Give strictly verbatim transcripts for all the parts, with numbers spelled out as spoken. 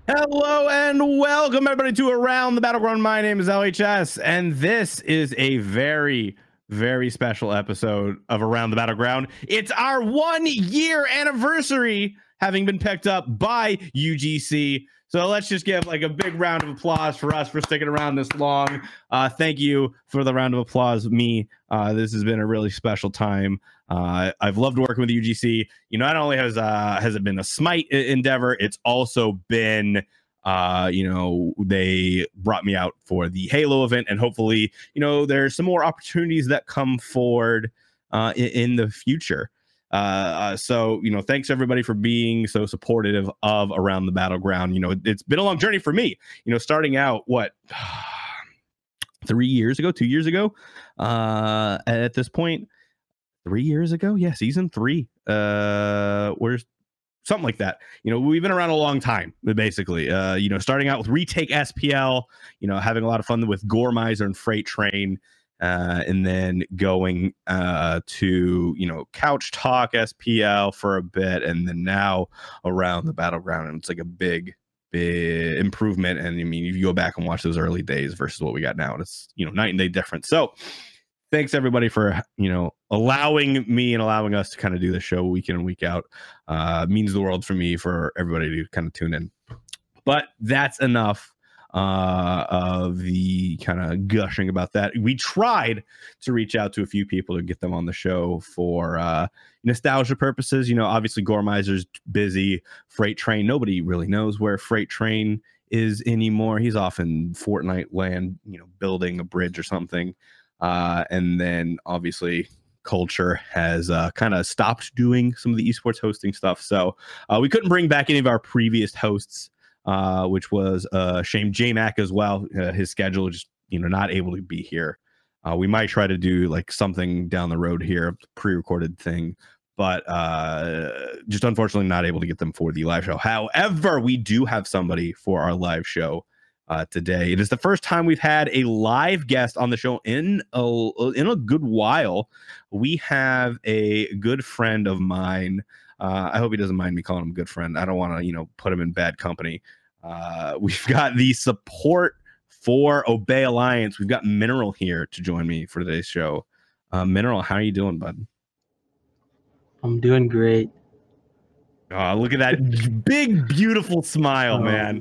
Hello and welcome everybody to Around the Battleground. My name is L H S, and this is a very, very special episode of Around the Battleground. It's our one year anniversary having been picked up by U G C. So let's just give like a big round of applause for us for sticking around this long. Uh, thank you for the round of applause. Me, uh, this has been a really special time. Uh, I've loved working with U G C. You know, not only has uh, has it been a Smite endeavor, it's also been, uh, you know, they brought me out for the Halo event, and hopefully, you know, there's some more opportunities that come forward uh, in, in the future. Uh, uh, so, you know, thanks everybody for being so supportive of Around the Battleground. You know, it, it's been a long journey for me, you know, starting out, what, three years ago, two years ago, uh, at this point, three years ago. Yeah. Season three, uh, where's something like that. You know, we've been around a long time, basically, uh, you know, starting out with Retake S P L, you know, having a lot of fun with Goremizer and Freight Train. Uh, and then going uh, to, you know, Couch Talk S P L for a bit, and then now Around the Battleground. And it's like a big, big improvement. And I mean, if you go back and watch those early days versus what we got now, it's, you know, night and day difference. So thanks everybody for, you know, allowing me and allowing us to kind of do the show week in and week out. Uh, means the world for me, for everybody to kind of tune in. But that's enough uh of the kind of gushing about that. We tried to reach out to a few people to get them on the show for uh nostalgia purposes. You know, obviously Goremizer's busy. Freight Train, nobody really knows where Freight Train is anymore. He's off in Fortnite land, you know, building a bridge or something. Uh and then obviously Culture has uh kind of stopped doing some of the esports hosting stuff, so uh we couldn't bring back any of our previous hosts, uh, which was a uh, shame. J-Mac as well. Uh, his schedule just, you know, not able to be here. Uh, we might try to do like something down the road here, a pre-recorded thing, but uh, just unfortunately not able to get them for the live show. However, we do have somebody for our live show uh, today. It is the first time we've had a live guest on the show in a, in a good while. We have a good friend of mine. Uh, I hope he doesn't mind me calling him a good friend. I don't want to, you know, put him in bad company. Uh, we've got the support for Obey Alliance. We've got Mineral here to join me for today's show. Uh, Mineral, how are you doing, bud? I'm doing great. Oh, look at that big, beautiful smile, man.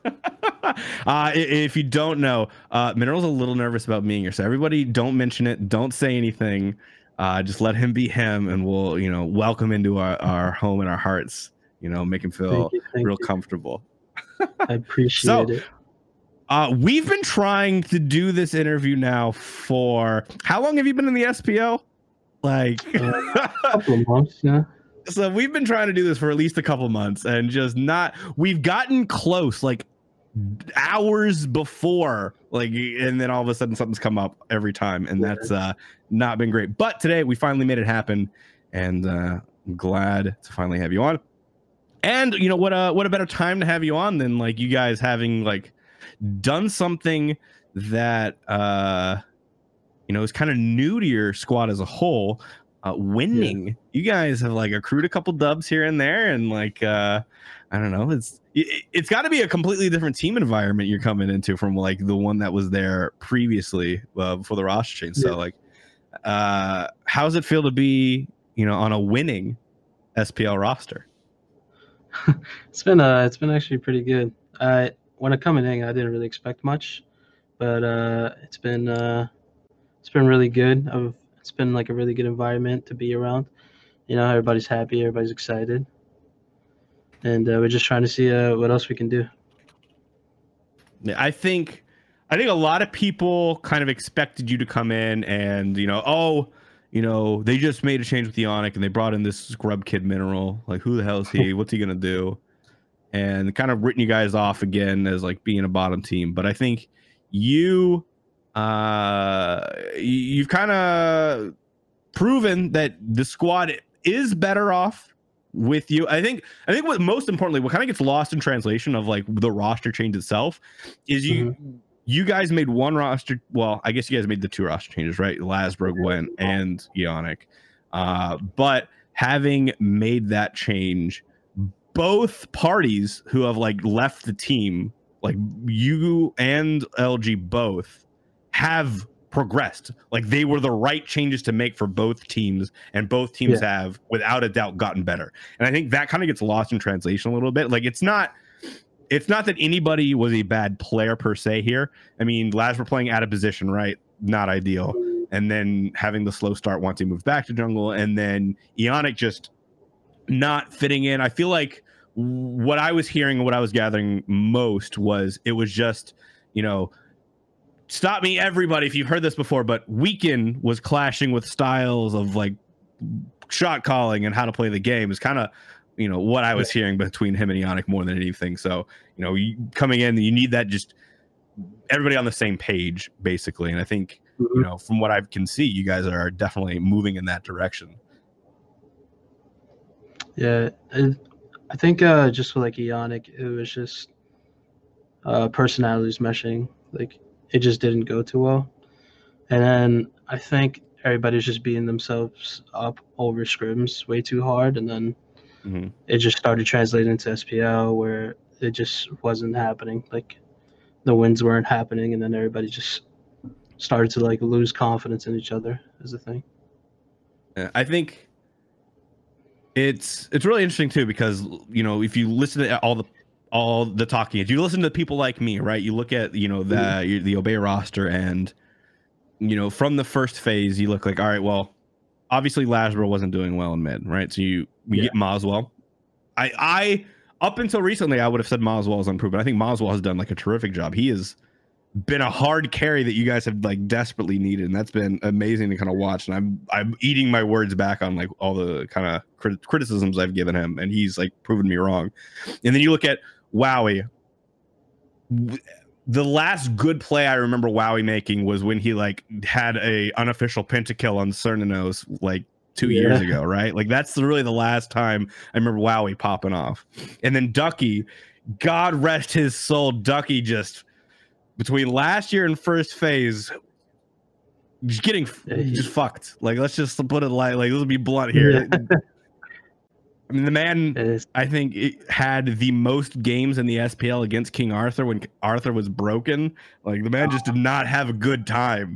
uh, if you don't know, uh, Mineral's a little nervous about being here. So everybody don't mention it. Don't say anything. Uh, just let him be him, and we'll, you know, welcome into our, our home and our hearts, you know, make him feel thank you, thank real you. comfortable. I appreciate so, it. Uh, we've been trying to do this interview now for, how long have you been in the S P L? Like uh, a couple of months, yeah. So we've been trying to do this for at least a couple months, and just not, we've gotten close, like hours before, like, and then all of a sudden something's come up every time, and that's uh not been great. But today we finally made it happen, and uh I'm glad to finally have you on. And you know what, uh what a better time to have you on than like you guys having like done something that uh you know is kind of new to your squad as a whole. Uh winning, yeah. You guys have like accrued a couple dubs here and there, and like uh I don't know, it's it, it's got to be a completely different team environment you're coming into from like the one that was there previously, uh, before the roster change. Yeah. So like uh how does it feel to be, you know, on a winning S P L roster? It's been uh it's been actually pretty good. I when I come in, I didn't really expect much, but uh it's been uh it's been really good. I've, it's been like a really good environment to be around. You know, everybody's happy, everybody's excited, and uh, we're just trying to see uh, what else we can do. I think I think a lot of people kind of expected you to come in and, you know, oh, you know, they just made a change with Ionic and they brought in this scrub kid Mineral. Like, who the hell is he? What's he gonna do? And kind of written you guys off again as like being a bottom team. But I think you, uh, you've kind of proven that the squad is better off with you. I think I think what most importantly, what kind of gets lost in translation of like the roster change itself is you mm-hmm. you guys made one roster. Well, I guess you guys made the two roster changes, right? Lasberg went and Ionic. Uh, but having made that change, both parties who have like left the team, like you and L G both, have progressed. Like they were the right changes to make for both teams, and both teams yeah. have without a doubt gotten better. And I think that kind of gets lost in translation a little bit. Like it's not it's not that anybody was a bad player per se here. I mean, Laz were playing out of position, right? Not ideal. And then having the slow start once he moved back to jungle, and then Ionic just not fitting in. I feel like what I was hearing and what I was gathering most was it was just, you know, stop me, everybody, if you've heard this before, but Weekend was clashing with styles of like shot calling and how to play the game is kind of, you know, what I was hearing between him and Ionic more than anything. So, you know, you, coming in, you need that just everybody on the same page, basically. And I think, mm-hmm. you know, from what I can see, you guys are definitely moving in that direction. Yeah, it, I think uh, just for like Ionic, it was just uh, personalities meshing. Like, it just didn't go too well. And then I think everybody's just beating themselves up over scrims way too hard. And then mm-hmm. it just started translating into S P L where it just wasn't happening. Like the wins weren't happening. And then everybody just started to like lose confidence in each other is the thing. Yeah, I think it's it's really interesting too, because, you know, if you listen to all the all the talking, if you listen to people like me, right, you look at, you know, the mm-hmm. the Obey roster, and, you know, from the first phase, you look like, all right, well, obviously Lasbro wasn't doing well in mid, right? So you we yeah. get Moswell. I I up until recently, I would have said Moswell is unproven. I think Moswell has done like a terrific job. He has been a hard carry that you guys have like desperately needed, and that's been amazing to kind of watch. And I'm I'm eating my words back on like all the kind of crit- criticisms I've given him, and he's like proven me wrong. And then you look at Wowie. The last good play I remember Wowie making was when he like had a unofficial pentakill on Cernanos like two yeah. years ago, right? Like that's the, really the last time I remember Wowie popping off. And then Ducky, God rest his soul, Ducky just between last year and first phase, just getting just fucked. Like let's just put it like like let's be blunt here. Yeah. I mean, the man, I think, it had the most games in the S P L against King Arthur when Arthur was broken. Like, the man just did not have a good time.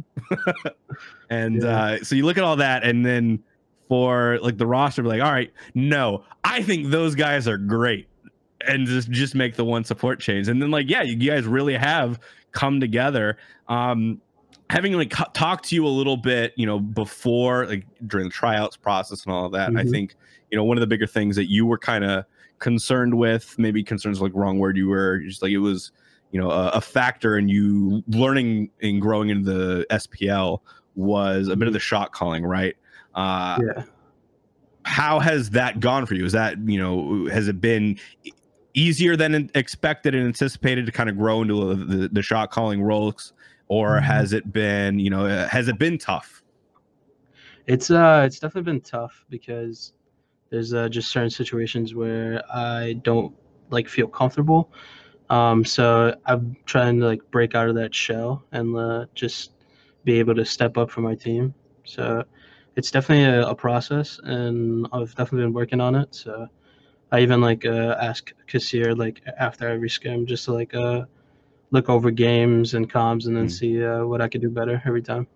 and yeah. uh, so you look at all that, and then for, like, the roster, be like, all right, no, I think those guys are great. And just, just make the one support change. And then, like, yeah, you guys really have come together. Um, having, like, talked to you a little bit, you know, before, like, during the tryouts process and all of that, mm-hmm. I think, you know, one of the bigger things that you were kind of concerned with, maybe concerns like wrong word, you were just like, it was, you know, a, a factor in you learning and growing into the S P L was a bit of the shot calling, right? Uh, yeah. How has that gone for you? Is that, you know, has it been easier than expected and anticipated to kind of grow into the, the shot calling roles, or mm-hmm. has it been, you know, has it been tough? It's uh, it's definitely been tough because there's uh, just certain situations where I don't like feel comfortable. Um, so I'm trying to like break out of that shell and uh, just be able to step up for my team. So it's definitely a, a process, and I've definitely been working on it. So I even like uh, ask Kassir like after every scrim just to like uh, look over games and comms and then mm. see uh, what I could do better every time.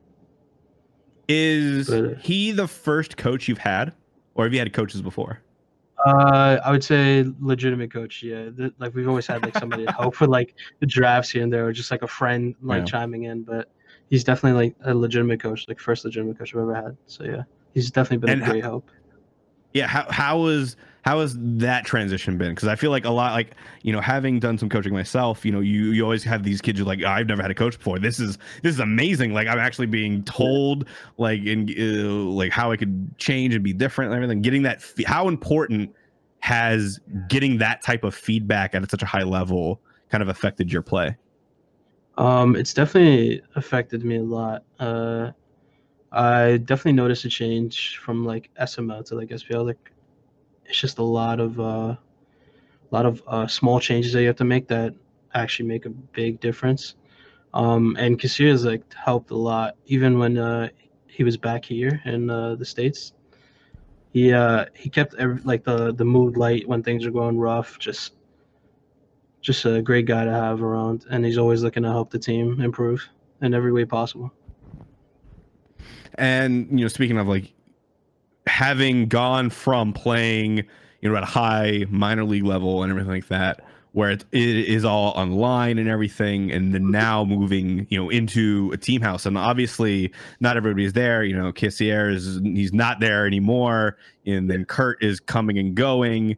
Is but, he the first coach you've had? Or have you had coaches before? Uh, I would say legitimate coach. Yeah, the, like we've always had like somebody to help with like the drafts here and there, or just like a friend like yeah. chiming in. But he's definitely like a legitimate coach, like first legitimate coach I've ever had. So yeah, he's definitely been and a great how, help. Yeah, how how was how has that transition been? Because I feel like a lot, like, you know, having done some coaching myself, you know, you you always have these kids who are like, I've never had a coach before. This is this is amazing. Like, I'm actually being told like in uh, like how I could change and be different and everything. Getting that, how important has getting that type of feedback at such a high level kind of affected your play? Um, it's definitely affected me a lot. Uh, I definitely noticed a change from like S M L to like S P L. Like, it's just a lot of uh, a lot of uh, small changes that you have to make that actually make a big difference. Um, and Kassir has like helped a lot, even when uh, he was back here in uh, the States. he uh he kept every, like the the mood light when things are going rough. Just just a great guy to have around, and he's always looking to help the team improve in every way possible. And you know, speaking of like having gone from playing, you know, at a high minor league level and everything like that, where it, it is all online and everything, and then now moving, you know, into a team house, and obviously not everybody's there. You know, Kissier is he's not there anymore, and then Kurt is coming and going.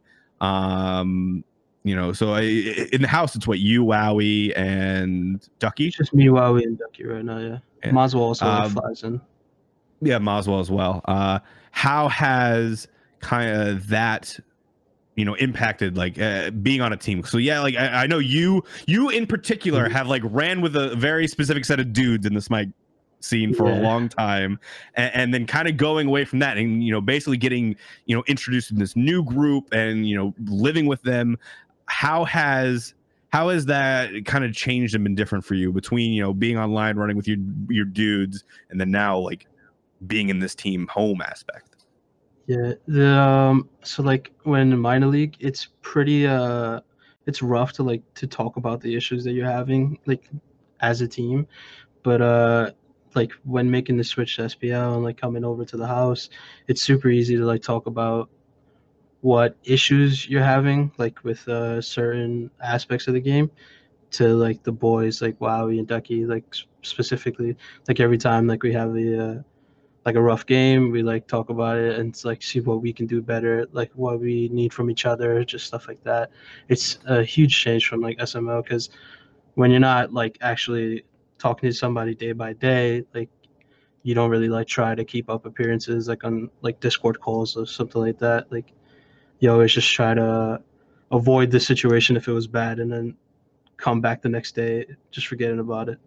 Um, you know, so I, in the house, it's what you, Wowie, and Ducky. It's just me, Wowie, and Ducky right now. Yeah, yeah. Maswell also um, flies in. Yeah, Maswell as well. Uh, how has kind of that, you know, impacted like uh, being on a team? So yeah, like I, I know you, you in particular have like ran with a very specific set of dudes in the Smite scene for yeah. a long time, and, and then kind of going away from that, and you know, basically getting, you know, introduced in this new group, and you know, living with them. How has how has that kind of changed and been different for you between, you know, being online running with your your dudes, and then now like being in this team home aspect? Yeah, the um so like when in minor league, it's pretty uh it's rough to like to talk about the issues that you're having like as a team, but uh like when making the switch to S P L and like coming over to the house, it's super easy to like talk about what issues you're having like with uh certain aspects of the game to like the boys like Wowie and Ducky, like specifically, like every time like we have the uh like a rough game, we like talk about it and it's like see what we can do better, like what we need from each other, just stuff like that. It's a huge change from like S M L, because when you're not like actually talking to somebody day by day, like you don't really like try to keep up appearances like on like Discord calls or something like that. Like you always just try to avoid the situation if it was bad, and then come back the next day just forgetting about it.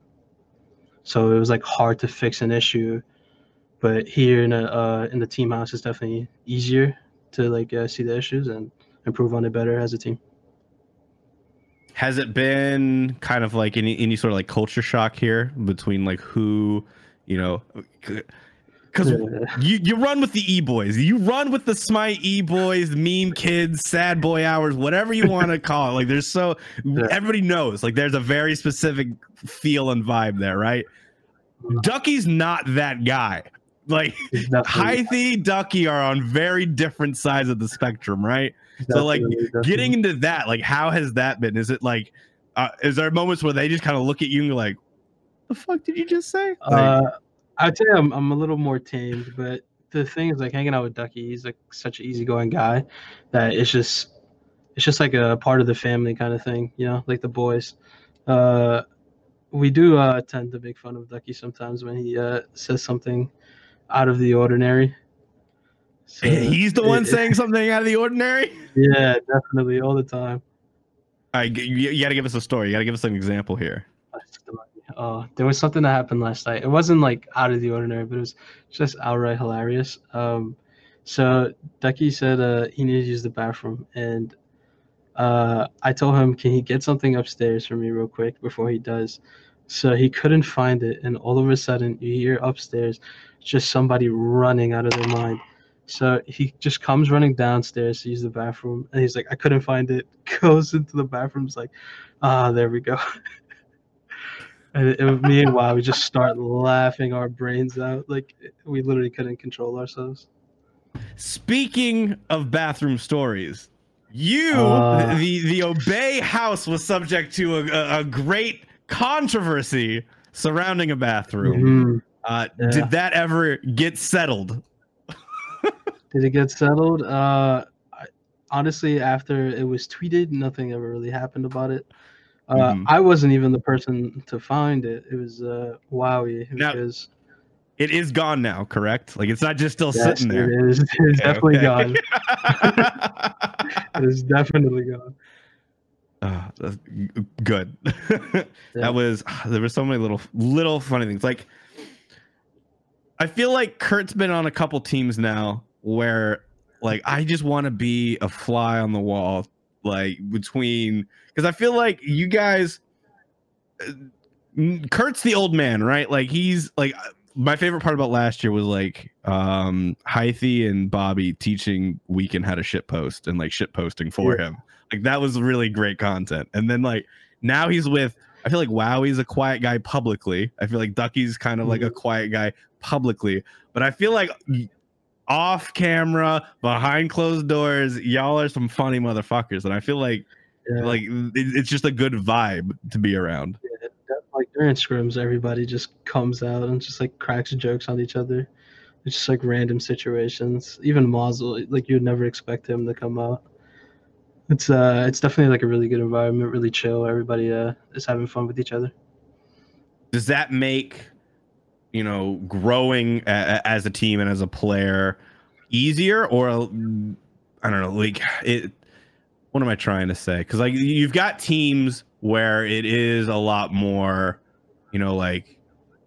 So it was like hard to fix an issue. But here in a uh, in the team house, it's definitely easier to like uh, see the issues and improve on it better as a team. Has it been kind of like any any sort of like culture shock here between like who, you know, because yeah. you you run with the E boys, you run with the Smite E boys, meme kids, sad boy hours, whatever you want to call it. Like there's so yeah. everybody knows like there's a very specific feel and vibe there, right? Mm-hmm. Ducky's not that guy. Like Hythe, Ducky are on very different sides of the spectrum, right? Definitely, so like definitely. Getting into that, like how has that been? Is it like uh, is there moments where they just kind of look at you and you're like, the fuck did you just say? Like, uh I'd say I'm I'm a little more tamed, but the thing is like hanging out with Ducky, he's like such an easygoing guy that it's just it's just like a part of the family kind of thing, you know, like the boys. Uh we do uh tend to make fun of Ducky sometimes when he uh says something out of the ordinary. So he's the one it, saying something out of the ordinary? Yeah, definitely, all the time. All right, you, you got to give us a story. You got to give us an example here. Uh, there was something that happened last night. It wasn't like out of the ordinary, but it was just outright hilarious. Um, so Ducky said uh, he needed to use the bathroom, and uh, I told him, can he get something upstairs for me real quick before he does? So he couldn't find it, and all of a sudden you hear upstairs just somebody running out of their mind. So he just comes running downstairs to use the bathroom, and he's like, I couldn't find it. Goes into the bathroom, is like, ah, there we go. And it, it, me and Wow, we just start laughing our brains out. Like we literally couldn't control ourselves. Speaking of bathroom stories, you, uh, the the Obey house was subject to a, a great controversy surrounding a bathroom. Mm-hmm. Uh, yeah. Did that ever get settled? Did it get settled? Uh, I, honestly, after it was tweeted, nothing ever really happened about it. Uh, mm-hmm. I wasn't even the person to find it. It was uh, Wowie. Because now, it is gone now, correct? Like it's not just still yes, sitting there. It is. It is okay, definitely okay. gone. It is definitely gone. Uh, that's good. Yeah. That was there were so many little little funny things. Like I feel like Kurt's been on a couple teams now where like I just want to be a fly on the wall, like between because I feel like you guys Kurt's the old man, right? Like he's like my favorite part about last year was like um Hythe and Bobby teaching Weekend how to shit post and like shit posting for Yeah. him. Like that was really great content. And then like now he's with, I feel like Wowie's a quiet guy publicly. I feel like Ducky's kind of like a quiet guy publicly, but I feel like off camera, behind closed doors, y'all are some funny motherfuckers. And I feel like Yeah. like it, it's just a good vibe to be around. Yeah, that, like during scrims, everybody just comes out and just like cracks jokes on each other. It's just like random situations. Even Mazel, like you'd never expect him to come out. It's uh, it's definitely like a really good environment, really chill. Everybody uh is having fun with each other. Does that make, you know, growing a, as a team and as a player easier, or I don't know, like it? What am I trying to say? Because like you've got teams where it is a lot more, you know, like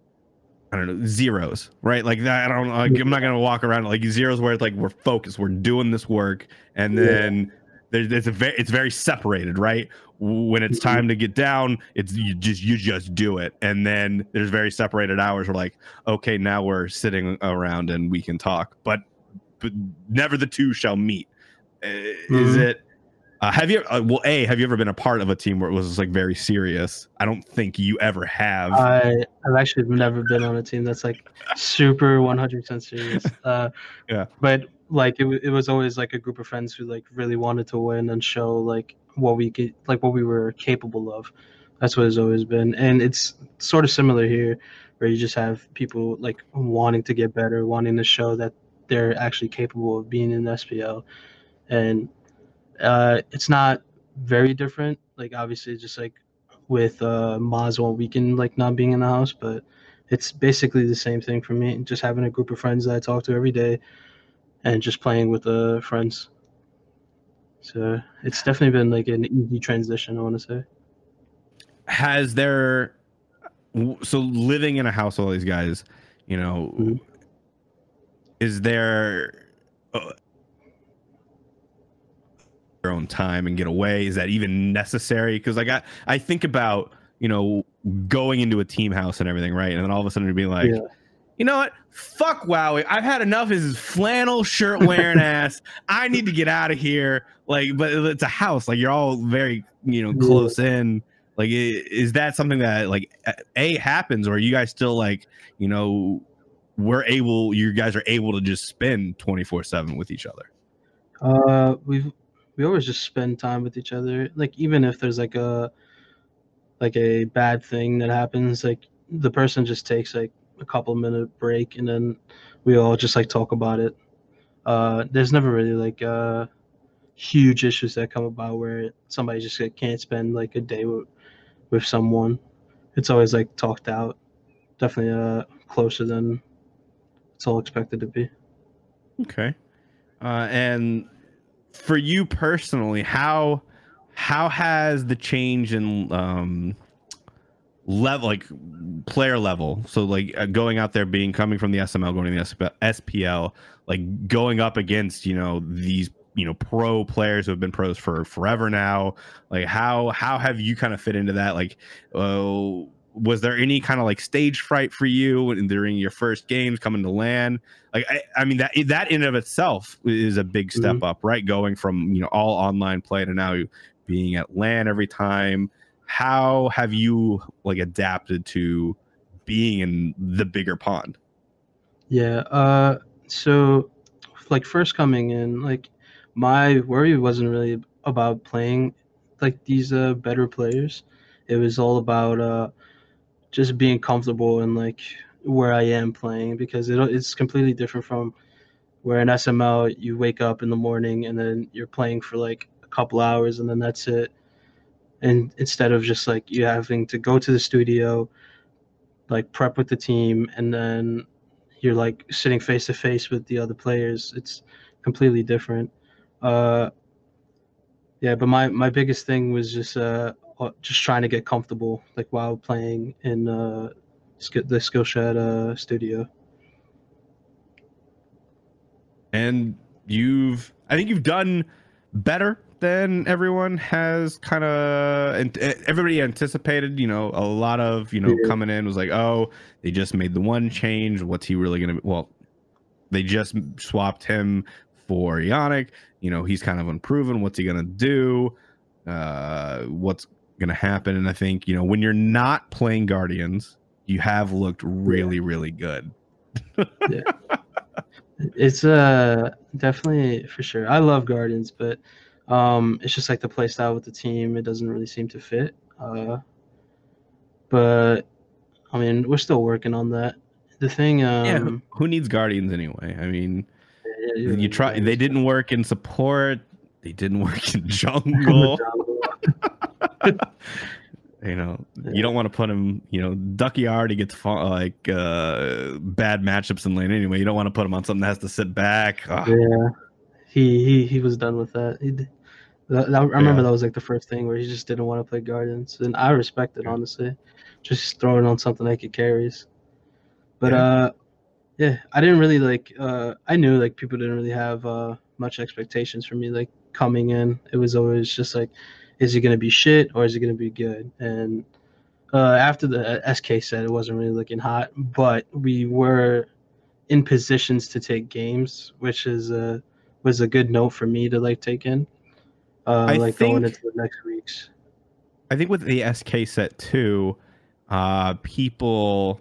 I don't know, zeros, right? Like that. I don't. Like, I'm not gonna walk around like zeros where it's like we're focused, we're doing this work, and then. Yeah. There's, there's a very, it's very separated, right? When it's time to get down, it's you just you just do it, and then there's very separated hours. We're like, okay, now we're sitting around and we can talk, but but never the two shall meet. Uh, mm-hmm. Is it? Uh, have you? Uh, well, a have you ever been a part of a team where it was like very serious? I don't think you ever have. I I've actually never been on a team that's like super one hundred percent serious. Uh, yeah, but. Like it, it was always like a group of friends who like really wanted to win and show like what we could, like what we were capable of. That's what it's always been, and it's sort of similar here, where you just have people like wanting to get better, wanting to show that they're actually capable of being in the S P L, and uh, it's not very different. Like obviously, just like with uh, Mazel Weekend like not being in the house, but it's basically the same thing for me. Just having a group of friends that I talk to every day. And just playing with uh, friends. So it's definitely been like an easy transition, I want to say. Has there, so living in a house with all these guys, you know, mm-hmm. is there uh, your own time and get away? Is that even necessary? Because like I, I think about, you know, going into a team house and everything, right? And then all of a sudden it'd be like, yeah. You know what? Fuck Wowie. I've had enough of his flannel shirt wearing ass. I need to get out of here. Like, but it's a house. Like, you're all very, you know, close yeah. in. Like, is that something that, like, A, happens, or you guys still, like, you know, we're able, you guys are able to just spend twenty-four seven with each other? Uh, we've, we always just spend time with each other. Like, even if there's, like, a, like, a bad thing that happens, like, the person just takes, like, a couple minute break and then we all just like talk about it. Uh there's never really like uh huge issues that come about where somebody just like, can't spend like a day with, with someone. It's always like talked out. Definitely uh closer than it's all expected to be. Okay. Uh and for you personally, how how has the change in um level, like player level, so like uh, going out there, being coming from the S M L, going to the S P L, like going up against, you know, these, you know, pro players who have been pros for forever now, like how how have you kind of fit into that? Like uh, was there any kind of like stage fright for you during your first games coming to LAN? Like I, I mean that that in of itself is a big step mm-hmm. up, right? Going from, you know, all online play to now being at LAN every time. How have you like adapted to being in the bigger pond? Yeah, uh, so like first coming in, like my worry wasn't really about playing like these uh, better players. It was all about uh, just being comfortable and like where I am playing, because it, it's completely different from where in S M L you wake up in the morning and then you're playing for like a couple hours and then that's it. And instead of just like you having to go to the studio, like prep with the team, and then you're like sitting face to face with the other players, it's completely different. Uh, yeah, but my, my biggest thing was just uh just trying to get comfortable like while playing in uh the Skillshare uh, studio. And you've, I think you've done better than everyone has kind of, and everybody anticipated. You know, a lot of, you know, Yeah. coming in was like, oh, they just made the one change. What's he really going to, well, they just swapped him for Yannick. You know, he's kind of unproven. What's he going to do? Uh, what's going to happen? And I think, you know, when you're not playing Guardians, you have looked really, yeah. really good. Yeah. It's uh definitely for sure. I love Guardians, but um it's just like the play style with the team, it doesn't really seem to fit. Uh but I mean, we're still working on that. The thing um yeah, who, who needs Guardians anyway? I mean, yeah, you right, try Guardians. They didn't work in support, they didn't work in jungle. You know, yeah. you don't want to put him, you know, Ducky already gets fa- like uh, bad matchups in lane anyway. You don't want to put him on something that has to sit back. Ugh. Yeah, he, he he was done with that. He, that, that I remember yeah. that was like the first thing where he just didn't want to play Guardians. And I respect it, yeah. honestly. Just throwing on something like it carries. But, yeah. uh, yeah, I didn't really like, uh, I knew like people didn't really have uh, much expectations for me, like coming in. It was always just like, is he going to be shit or is he going to be good? And uh, after the S K said it wasn't really looking hot, but we were in positions to take games, which is a, was a good note for me to like take in, uh, I like think, going into the next weeks. I think with the S K set too, uh, people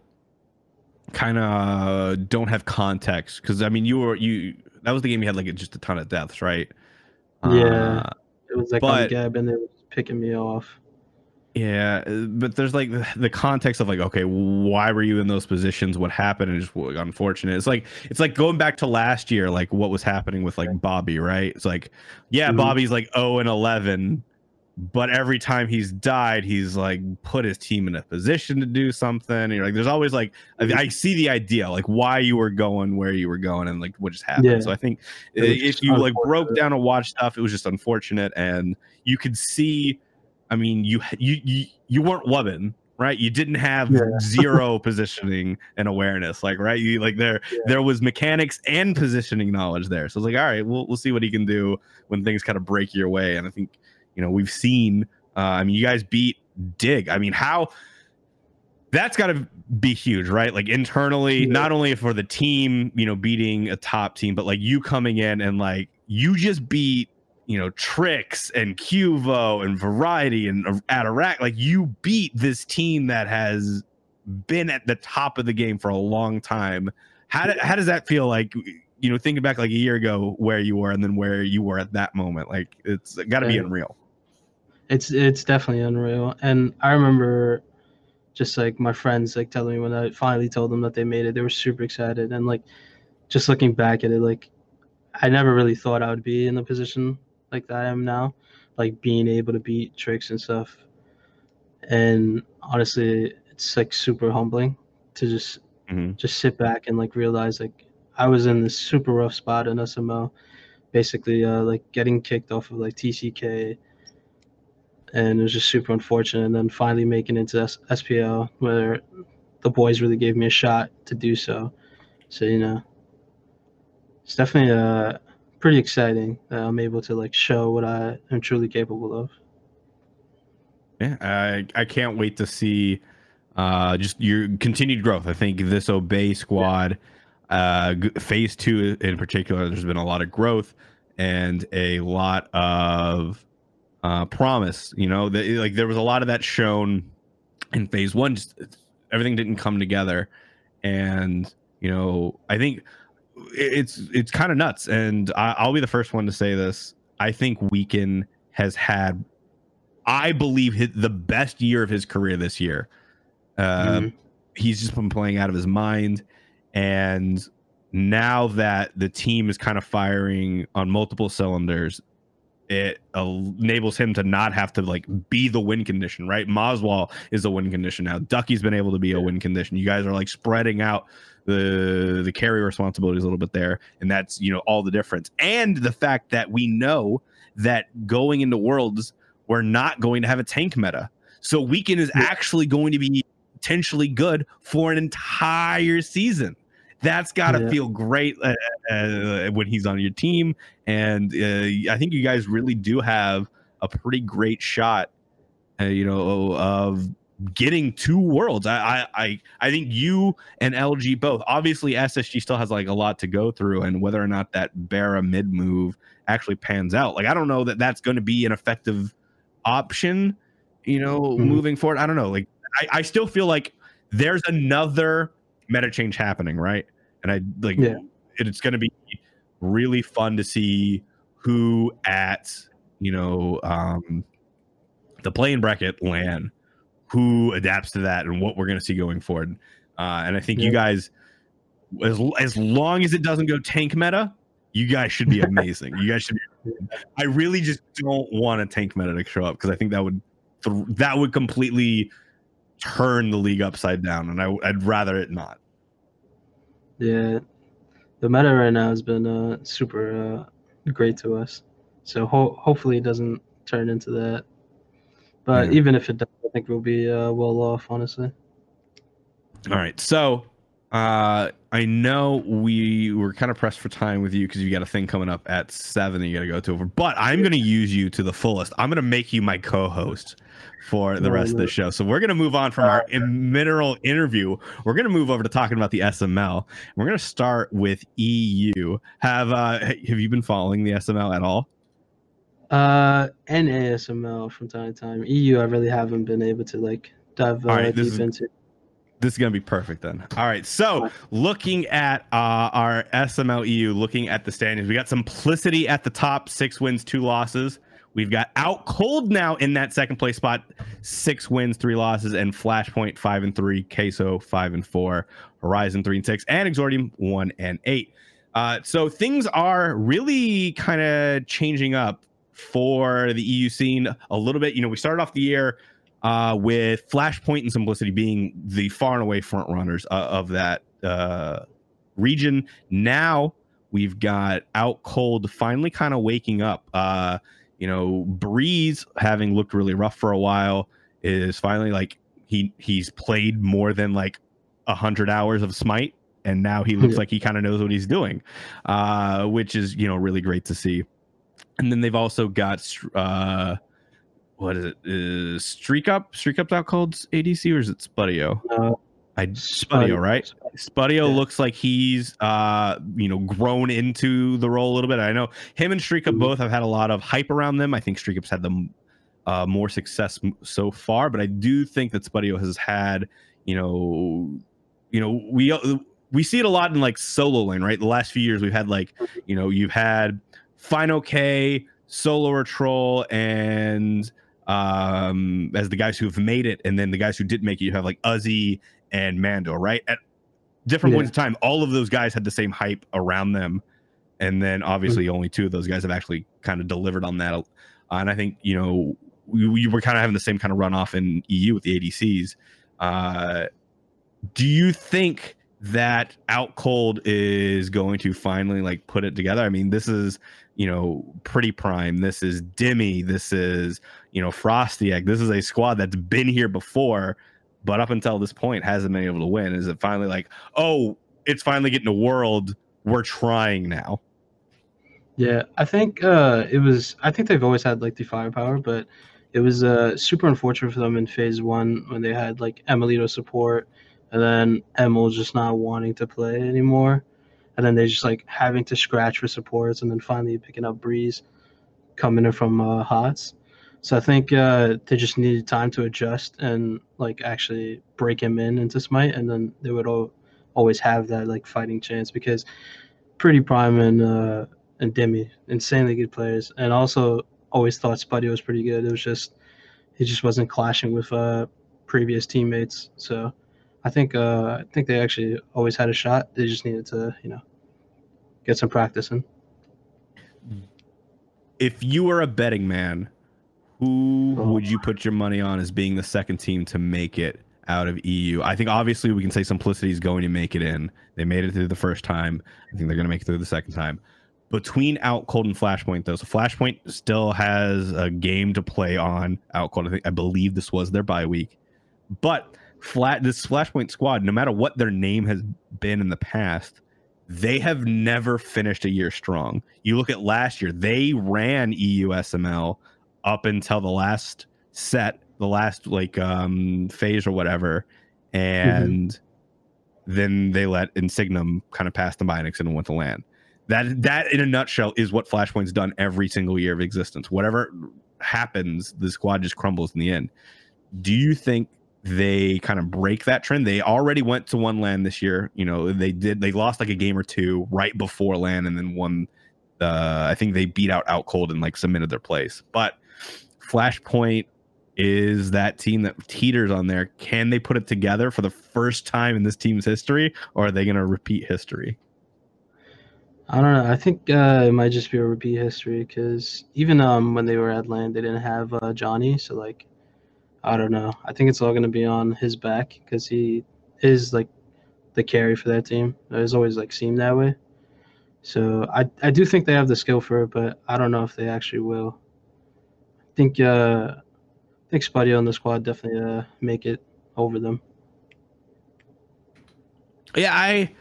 kind of don't have context because I mean you were you that was the game you had like just a ton of deaths, right? Yeah. Uh, It was like but, on Gab and they were picking me off. Yeah, but there's like the, the context of like, okay, why were you in those positions? What happened? And just unfortunate. It's like it's like going back to last year, like what was happening with like Bobby, right? It's like, yeah, mm-hmm. Bobby's like oh and eleven, but every time he's died, he's like put his team in a position to do something. And you're like, there's always like, mm-hmm. I, I see the idea, like why you were going where you were going, and like what just happened. Yeah. So I think if you like broke down and watched stuff, it was just unfortunate, and you could see. I mean, you you you, you weren't wubbing, right? You didn't have yeah. zero positioning and awareness, like right. You like there yeah. there was mechanics and positioning knowledge there. So it's like, all right, we'll we'll see what he can do when things kind of break your way. And I think you know we've seen. Uh, I mean, you guys beat Dig. I mean, how that's got to be huge, right? Like internally, yeah. not only for the team, you know, beating a top team, but like you coming in and like you just beat. You know, Tricks and Cuvo and Variety and Atarac, like you beat this team that has been at the top of the game for a long time. How do, how does that feel like, you know, thinking back like a year ago where you were and then where you were at that moment? Like it's got to be unreal. It's it's definitely unreal. And I remember just like my friends like telling me when I finally told them that they made it, they were super excited. And like just looking back at it, like I never really thought I would be in the position like that I am now, like being able to beat Tricks and stuff. And honestly, it's like super humbling to just mm-hmm. just sit back and like realize like I was in this super rough spot in S M L, basically uh, like getting kicked off of like T C K, and it was just super unfortunate. And then finally making it into S- SPL where the boys really gave me a shot to do so. So you know, it's definitely a. Uh, pretty exciting that I'm able to like show what I am truly capable of. Yeah, I I can't wait to see uh, just your continued growth. I think this Obey squad, uh, phase two in particular, there's been a lot of growth and a lot of uh, promise. You know, the, like there was a lot of that shown in phase one. Just everything didn't come together, and you know, I think. It's it's kind of nuts, and I, I'll be the first one to say this. I think Weeknd has had, I believe, his, the best year of his career this year. Uh, mm-hmm. He's just been playing out of his mind, and now that the team is kind of firing on multiple cylinders, it enables him to not have to like be the win condition, right? Maswal is a win condition now. Ducky's been able to be a win condition. You guys are like spreading out the the carry responsibilities a little bit there, and that's you know all the difference. And the fact that we know that going into Worlds, we're not going to have a tank meta, so Weeknd is yeah. actually going to be potentially good for an entire season. That's got to Yeah. feel great uh, uh, when he's on your team. And uh, I think you guys really do have a pretty great shot, uh, you know, of getting two worlds. I, I I I think you and L G both. Obviously, S S G still has like a lot to go through, and whether or not that Bara mid move actually pans out, like I don't know that that's going to be an effective option, you know, mm-hmm. moving forward. I don't know. Like I, I still feel like there's another meta change happening, right? And I like yeah. it's going to be really fun to see who at you know um, the playing bracket LAN, who adapts to that, and what we're going to see going forward. Uh, and I think yeah. you guys, as as long as it doesn't go tank meta, you guys should be amazing. You guys should be. I really just don't want a tank meta to show up because I think that would that would completely turn the league upside down, and I, I'd rather it not. Yeah, the meta right now has been uh, super uh, great to us. So ho- hopefully it doesn't turn into that. But yeah. even if it does, I think we'll be uh, well off, honestly. All right, so uh, I know we were kind of pressed for time with you because you got a thing coming up at seven that you got to go to over. But I'm going to use you to the fullest. I'm going to make you my co-host for the rest of the show. So we're going to move on from our mineral interview. We're going to move over to talking about the S M L. We're going to start with E U. Have uh, have you been following the S M L at all? Uh, and A S M L from time to time. E U, I really haven't been able to like dive uh, right, deep is, into. This is going to be perfect then. All right. So looking at uh, our S M L E U, looking at the standings, we got Simplicity at the top, six wins, two losses. We've got Out Cold now in that second place spot, six wins, three losses, and Flashpoint five and three, Queso five and four, Horizon three and six, and Exordium one and eight. Uh, so things are really kind of changing up for the E U scene a little bit. You know, we started off the year uh, with Flashpoint and Simplicity being the far and away front runners uh, of that uh, region. Now we've got Out Cold finally kind of waking up. Uh, you know, Breeze, having looked really rough for a while, is finally like he he's played more than like a hundred hours of Smite, and now he looks yeah. like he kind of knows what he's doing, uh, which is, you know, really great to see. And then they've also got uh, what is it? Is Streak Up? Streak Up's Out Cold's A D C, or is it Spudio? Uh, I Spudio, right? Spudio yeah. looks like he's uh, you know, grown into the role a little bit. I know him and Streak Up mm-hmm. both have had a lot of hype around them. I think Streak Up's had the uh, more success so far, but I do think that Spudio has had, you know, you know, we we see it a lot in like solo lane, right? The last few years we've had like, you know, you've had Final K, Solo Troll, and um, as the guys who have made it, and then the guys who didn't make it, you have like Uzi and Mando, right? At different yeah. points in time, all of those guys had the same hype around them, and then obviously mm-hmm. only two of those guys have actually kind of delivered on that. Uh, and I think, you know, we, we were kind of having the same kind of runoff in E U with the A D Cs. Uh, do you think that Out Cold is going to finally like put it together? I mean, this is, you know, Pretty Prime, this is Dimmy, this is, you know, Frosty Egg. This is a squad that's been here before, but up until this point hasn't been able to win. Is it finally like, oh, it's finally getting a world, we're trying now? Yeah, I think uh, it was, I think they've always had like the firepower, but it was uh, super unfortunate for them in phase one when they had like Emilito support, and then Emil just not wanting to play anymore. And then they just like having to scratch for supports, and then finally picking up Breeze coming in from uh, Hots. So I think uh, they just needed time to adjust and like actually break him in into Smite, and then they would all, always have that like fighting chance, because Pretty Prime and uh, and Demi, insanely good players, and also always thought Spudio was pretty good. It was just he just wasn't clashing with uh, previous teammates. So I think uh, I think they actually always had a shot. They just needed to, you know, get some practice in. If you were a betting man, who oh. would you put your money on as being the second team to make it out of E U? I think obviously we can say Simplicity is going to make it in. They made it through the first time. I think they're going to make it through the second time. Between Out Cold and Flashpoint, though, so Flashpoint still has a game to play on Out Cold. I think I believe this was their bye week, but flat this Flashpoint squad, no matter what their name has been in the past, they have never finished a year strong. You look at last year, they ran E U S M L up until the last set, the last like um phase or whatever, and mm-hmm. then they let Insignum kind of pass them by and went to LAN. That that in a nutshell is what Flashpoint's done every single year of existence. Whatever happens, the squad just crumbles in the end. Do you think they kind of break that trend? They already went to one LAN this year. You know, they did. They lost like a game or two right before LAN, and then won. Uh, I think they beat out Outcold and like cemented their place. But Flashpoint is that team that teeters on there. Can they put it together for the first time in this team's history, or are they going to repeat history? I don't know. I think uh, it might just be a repeat history because even um, when they were at LAN, they didn't have uh, Johnny. So, like, I don't know. I think it's all going to be on his back because he is, like, the carry for that team. It's always, like, seemed that way. So, I, I do think they have the skill for it, but I don't know if they actually will. I think, uh, I think Spuddy on the squad definitely uh, make it over them. Yeah, I...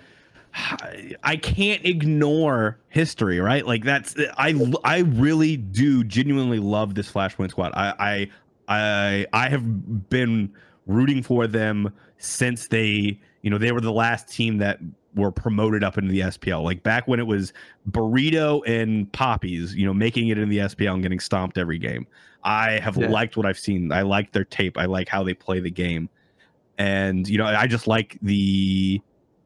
I can't ignore history, right? Like that's I I really do genuinely love this Flashpoint squad. I I I I have been rooting for them since they, you know, they were the last team that were promoted up into the S P L. Like back when it was Burrito and Poppies, you know, making it in the S P L and getting stomped every game. I have yeah. liked what I've seen. I like their tape. I like how they play the game. And, you know, I just like the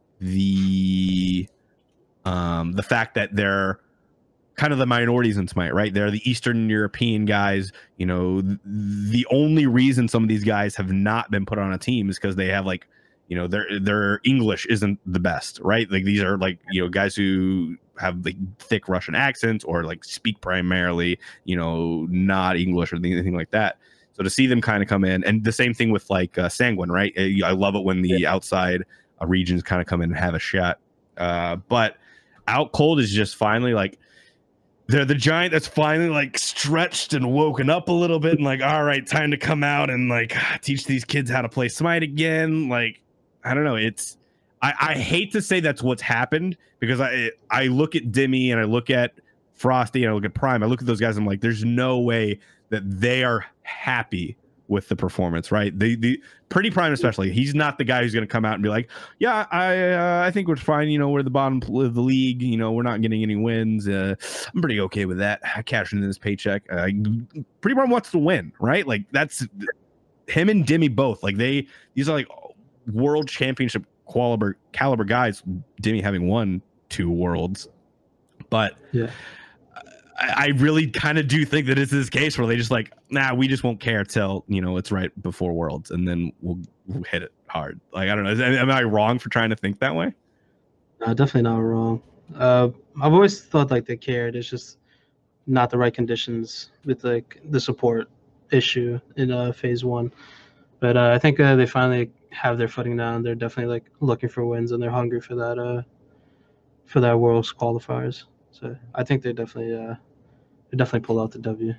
the um the fact that they're kind of the minorities in Smite, right? They're the Eastern European guys. You know, th- the only reason some of these guys have not been put on a team is because they have like, you know, their their English isn't the best, right? Like these are like, you know, guys who have like thick Russian accents or like speak primarily, you know, not English or anything like that. So to see them kind of come in, and the same thing with like uh, Sanguine, right? I love it when the yeah. outside uh, regions kind of come in and have a shot. Uh, but Outcold is just finally like, they're the giant that's finally like stretched and woken up a little bit and like, all right, time to come out and like teach these kids how to play Smite again. Like, I don't know. It's, I, I hate to say that's what's happened because I, I look at Dimmy and I look at Frosty and I look at Prime. I look at those guys. And I'm like, there's no way that they are happy with the performance, right? The the Pretty Prime especially, he's not the guy who's going to come out and be like, yeah, I uh, I think we're fine. You know, we're the bottom of the league. You know, we're not getting any wins. Uh, I'm pretty okay with that. I cashed in this paycheck. Uh, Pretty Prime wants to win, right? Like that's him and Dimmy both. Like they, these are like world championship caliber caliber guys. Dimmy having won two worlds, but yeah. I really kind of do think that it's this case where they just like, nah, we just won't care till, you know, it's right before Worlds and then we'll, we'll hit it hard. Like, I don't know. Is, am I wrong for trying to think that way? No, definitely not wrong. Uh, I've always thought like they cared. It's just not the right conditions with like the support issue in uh, phase one. But uh, I think uh, they finally have their footing down. They're definitely like looking for wins and they're hungry for that, uh, for that Worlds qualifiers. So I think they definitely, uh, they definitely pull out the W.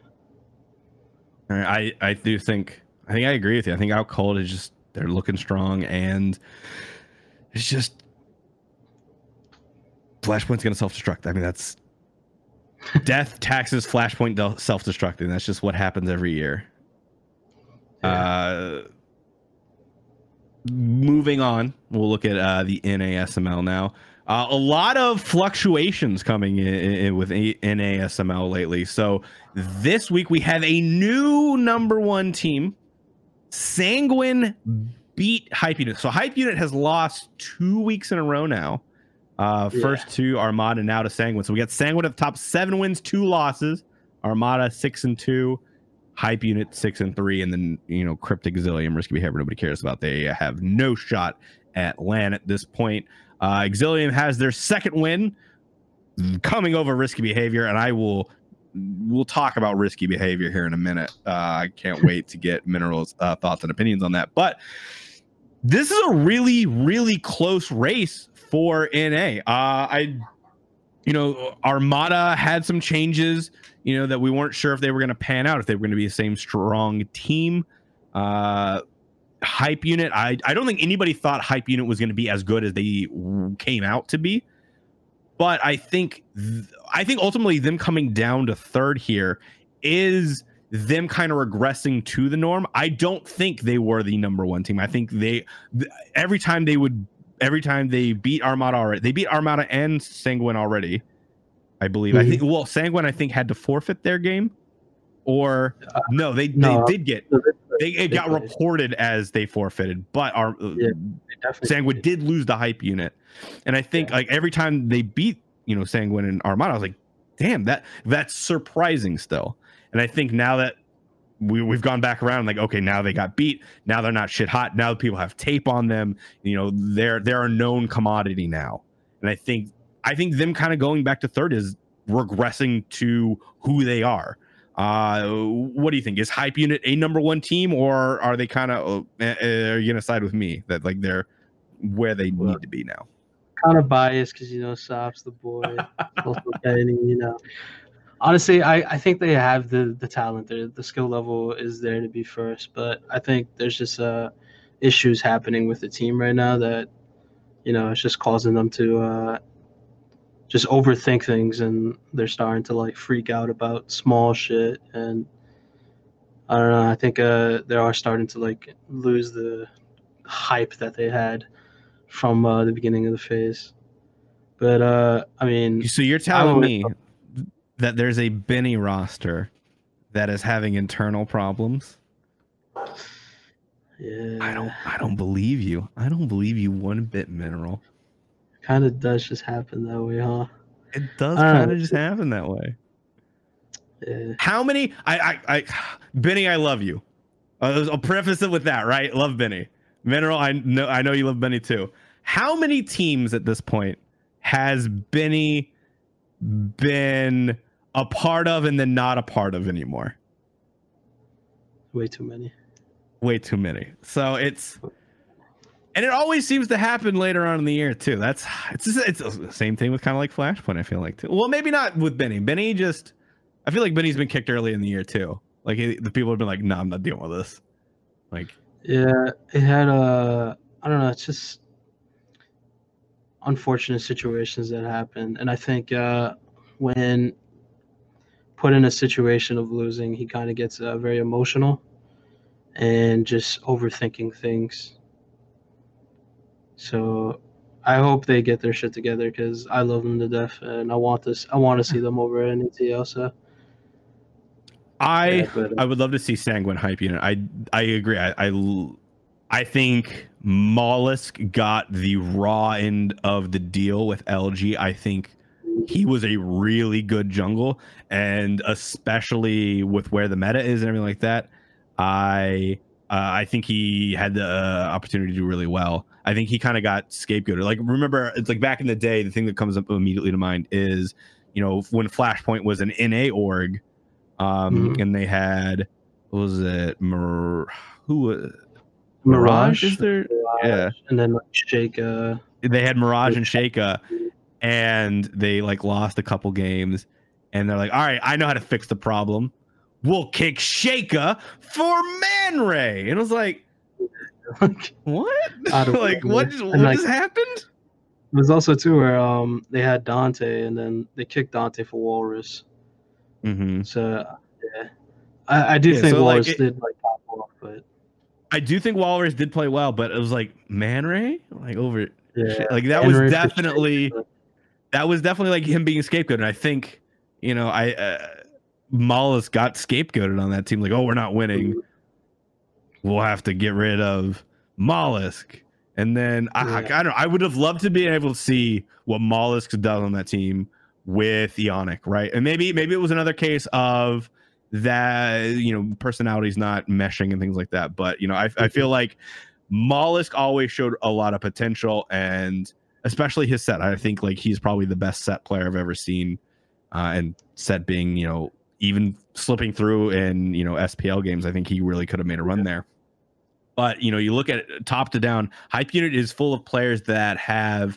I I do think I think I agree with you. I think Outcold is just they're looking strong and it's just Flashpoint's gonna self-destruct. I mean that's death, taxes, Flashpoint self-destructing. That's just what happens every year. Yeah. Uh, moving on, we'll look at uh, the N A S M L now. Uh, a lot of fluctuations coming in, in with N A S M L lately. So this week we have a new number one team. Sanguine beat Hype Unit. So Hype Unit has lost two weeks in a row now. Uh, yeah. First to Armada, now to Sanguine. So we got Sanguine at the top, seven wins, two losses. Armada six and two. Hype Unit six and three, and then you know Cryptic Exilium, Risky Behavior. Nobody cares about. They have no shot at LAN at this point. Uh, Exilium has their second win coming over Risky Behavior, and I will we'll talk about Risky Behavior here in a minute. Uh, I can't wait to get Mineral's uh, thoughts and opinions on that. But this is a really, really close race for N A. Uh, I, you know, Armada had some changes, you know, that we weren't sure if they were going to pan out, if they were going to be the same strong team. Uh, Hype Unit, I, I don't think anybody thought Hype Unit was going to be as good as they came out to be. But I think th- I think ultimately them coming down to third here is them kind of regressing to the norm. I don't think they were the number one team. I think they th- every time they would every time they beat Armada already, they beat Armada and Sanguine already, I believe. Mm-hmm. I think well, Sanguine I think had to forfeit their game, or uh, no, they no, they did get. They, it got reported as they forfeited, but our yeah, Sanguine did lose the Hype Unit, and I think yeah. like every time they beat you know Sanguine and Armada, I was like, damn, that that's surprising still. And I think now that we we've gone back around, like okay, now they got beat, now they're not shit hot, now people have tape on them, you know they're they're a known commodity now, and I think I think them kind of going back to third is regressing to who they are. Uh, what do you think? Is Hype Unit a number one team, or are they kind of? Uh, are you gonna side with me that like they're where they well, need to be now? Kind of biased because you know Sop's the boy, also Benny, you know. Honestly, I, I think they have the the talent. The the skill level is there to be first, but I think there's just uh issues happening with the team right now that you know it's just causing them to uh. just overthink things, and they're starting to like freak out about small shit. And I don't know. I think uh, they are starting to like lose the hype that they had from uh, the beginning of the phase. But uh, I mean, so you're telling me that there's a Benny roster that is having internal problems? Yeah, I don't. I don't believe you. I don't believe you one bit, Mineral. Kind of does just happen that way, huh? It does kind of just happen that way. Yeah. How many? I, I, I, Benny, I love you. Uh, I'll preface it with that, right? Love Benny. Mineral, I know, I know you love Benny too. How many teams at this point has Benny been a part of and then not a part of anymore? Way too many. Way too many. So it's. And it always seems to happen later on in the year too. That's it's just, it's the same thing with kind of like Flashpoint. I feel like too. Well, maybe not with Benny. Benny just, I feel like Benny's been kicked early in the year too. Like he, the people have been like, "No, nah, I'm not dealing with this." Like, yeah, it had a, I don't know. It's just unfortunate situations that happen, and I think uh, when put in a situation of losing, he kind of gets uh, very emotional and just overthinking things. So I hope they get their shit together because I love them to death, and I want this. I want to see them over at N E T L. So I yeah, but, uh, I would love to see Sanguine Hype Unit. I I agree. I I, I think Mollusk got the raw end of the deal with L G. I think he was a really good jungle, and especially with where the meta is and everything like that, I uh, I think he had the uh, opportunity to do really well. I think he kind of got scapegoated. Like, remember, it's like back in the day, the thing that comes up immediately to mind is, you know, when Flashpoint was an N A org, um, mm-hmm. and they had, what was it, Mir- who was Mirage? Is there? Mirage, yeah. And then like Sheikah. They had Mirage and Sheikah, and they like lost a couple games, and they're like, all right, I know how to fix the problem. We'll kick Sheikah for Man Ray. And it was like, what? like what just, what like, just happened? It was also too where um they had Dante and then they kicked Dante for Walrus. Mm-hmm. So yeah, I, I do yeah, think so Walrus like, it, did like pop off, but I do think Walrus did play well, but it was like Man Ray, like over yeah, like that Man was Ray definitely that was definitely like him being scapegoated. And I think you know I uh, Mollusk got scapegoated on that team. Like, oh, we're not winning. Mm-hmm. We'll have to get rid of Mollusk. And then yeah. I, I don't know. I would have loved to be able to see what Mollusk does on that team with Ionic, right? And maybe maybe it was another case of that, you know, personalities not meshing and things like that. But, you know, I, I feel like Mollusk always showed a lot of potential, and especially his set. I think like he's probably the best set player I've ever seen. Uh, and set being, you know, even slipping through in, you know, S P L games, I think he really could have made a run there. But, you know, you look at it top to down, Hype Unit is full of players that have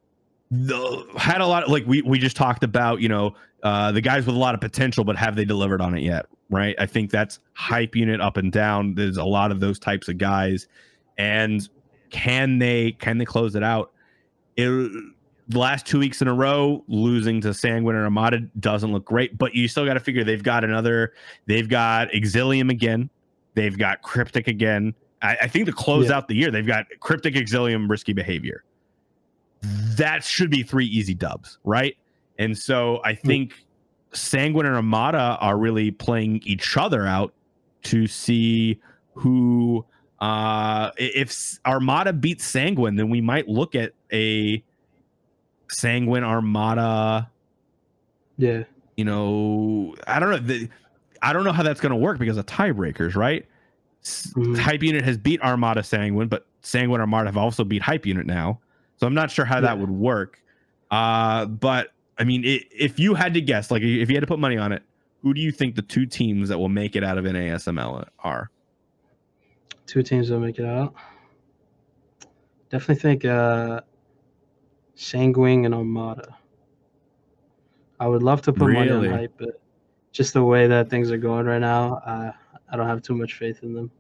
the, had a lot of, like we, we just talked about, you know, uh, the guys with a lot of potential, but have they delivered on it yet? Right. I think that's Hype Unit up and down. There's a lot of those types of guys. And can they can they close it out? It, the last two weeks in a row, losing to Sanguine and Armada doesn't look great, but you still got to figure they've got another. They've got Exilium again. They've got Cryptic again. I, I think to close yeah. out the year, they've got Cryptic, Exilium, Risky Behavior. That should be three easy dubs, right? And so I think mm. Sanguine and Armada are really playing each other out to see who. Uh, if Armada beats Sanguine, then we might look at a Sanguine Armada. Yeah. You know, I don't know. The, I don't know how that's going to work because of tiebreakers, right? Mm-hmm. Hype Unit has beat Armada Sanguine, but Sanguine Armada have also beat Hype Unit now. So I'm not sure how yeah. that would work. Uh, but I mean, it, if you had to guess, like if you had to put money on it, who do you think the two teams that will make it out of N A S M L are? Two teams that make it out. Definitely think uh, Sanguine and Armada. I would love to put really? money on Hype, but just the way that things are going right now, uh, I don't have too much faith in them.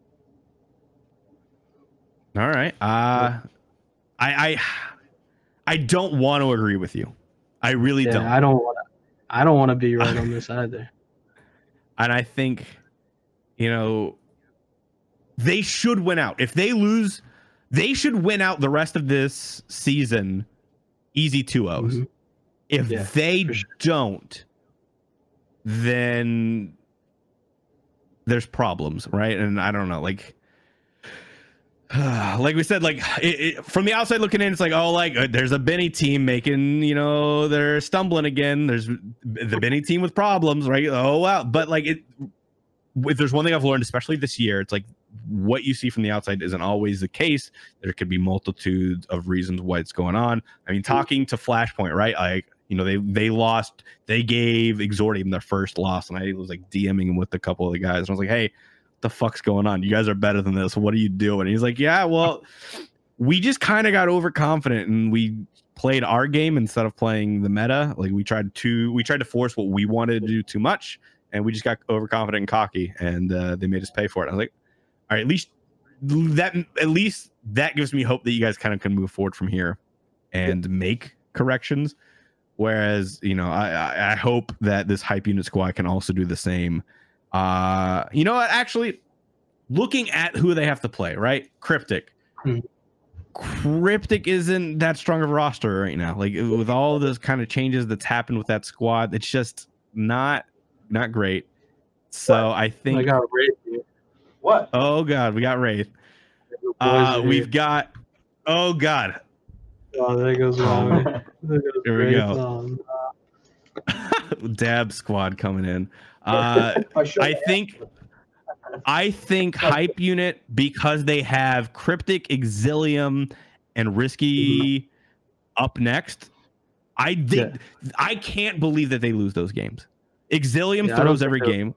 All right. Uh, I I I don't want to agree with you. I really yeah, don't. I don't want to. I don't want to be right on this either. And I think, you know, they should win out. If they lose, they should win out the rest of this season easy two ohs. Mm-hmm. If yeah, they sure. don't, then there's problems, right? And I don't know, like, like we said, like it, it, from the outside looking in, it's like, oh, like uh, there's a Benny team making, you know, they're stumbling again. There's the Benny team with problems, right? Oh, wow. But like it, if there's one thing I've learned, especially this year, it's like what you see from the outside isn't always the case. There could be multitudes of reasons why it's going on. I mean, talking to Flashpoint, right? Like, you know, they they lost, they gave Exordium their first loss, and I was like DMing him with a couple of the guys, and I was like, hey, what the fuck's going on? You guys are better than this. What are you doing? And he's like, yeah, well, we just kind of got overconfident and we played our game instead of playing the meta. Like we tried to we tried to force what we wanted to do too much, and we just got overconfident and cocky, and uh, they made us pay for it. I was like, all right, at least that at least that gives me hope that you guys kind of can move forward from here and make corrections. Whereas, you know, I, I hope that this Hype Unit squad can also do the same. Uh, you know what? Actually, looking at who they have to play, right? Cryptic. Hmm. Cryptic isn't that strong of a roster right now. Like with all those kind of changes that's happened with that squad, it's just not not great. So what? I think. I got Wraith. What? Oh God, we got Wraith. Uh, we've got. Oh God. Oh, there goes Robin. There goes Here we go. Um, Dab squad coming in. Uh, I think, I think Hype Unit, because they have Cryptic, Exilium, and Risky up next. I think yeah. I can't believe that they lose those games. Exilium yeah, throws every game.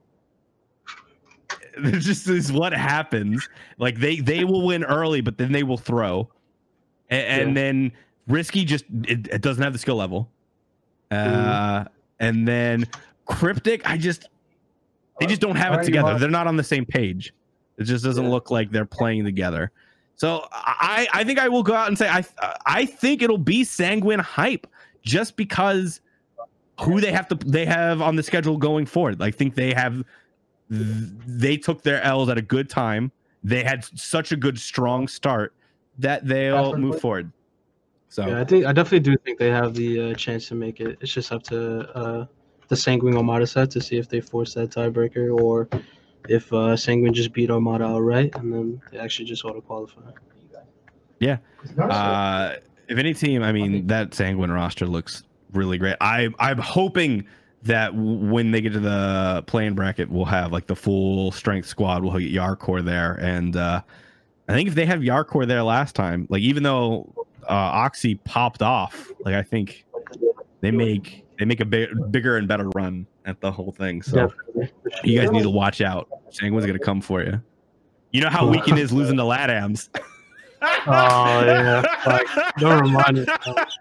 This just is what happens. Like they they will win early, but then they will throw, and, and yeah. then Risky just it, it doesn't have the skill level. Uh, mm. And then Cryptic, I just they just don't have it together. They're not on the same page. It just doesn't yeah. look like they're playing together. So I I think I will go out and say I I think it'll be Sanguine Hype just because who they have to they have on the schedule going forward. I think they have they took their L's at a good time. They had such a good strong start that they'll move forward. So yeah, I think I definitely do think they have the uh, chance to make it. It's just up to uh, the Sanguine Armada set to see if they force that tiebreaker or if uh, Sanguine just beat Armada outright and then they actually just auto qualify. Yeah. Uh, if any team, I mean, that Sanguine roster looks really great. I I'm hoping that when they get to the playing bracket, we'll have like the full strength squad. We'll get Yarkor there, and uh, I think if they have Yarkor there last time, like even though uh, Oxy popped off, like I think they make they make a big, bigger and better run at the whole thing. So Definitely. You guys need to watch out. Sanguine's gonna come for you. You know how Weekend is losing to Latams. Oh yeah, like, don't remind me.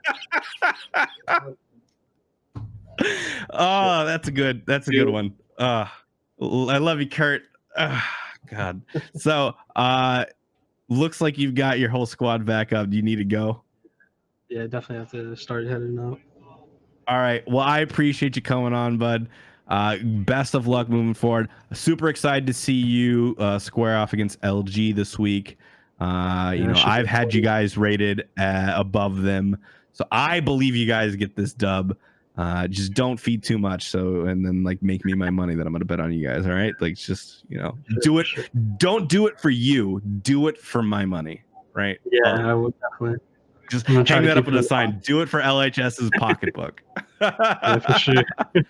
Oh, that's a good. That's a good one. Uh, I love you, Kurt. Uh, God. So, uh, looks like you've got your whole squad back up. Do you need to go? Yeah, definitely have to start heading out. All right. Well, I appreciate you coming on, bud. Uh, best of luck moving forward. Super excited to see you uh, square off against L G this week. Uh, you Yeah, know, should I've be had fun. you guys rated uh, above them, so I believe you guys get this dub. Uh, just don't feed too much, so and then like make me my money that I'm gonna bet on you guys. All right, like just you know, Sure, do it. sure. Don't do it for you. Do it for my money. Right? Yeah, Um, I would definitely. just I'm gonna try hang to that up keep on it a sign. Do it for L H S's pocketbook. Yeah, for sure.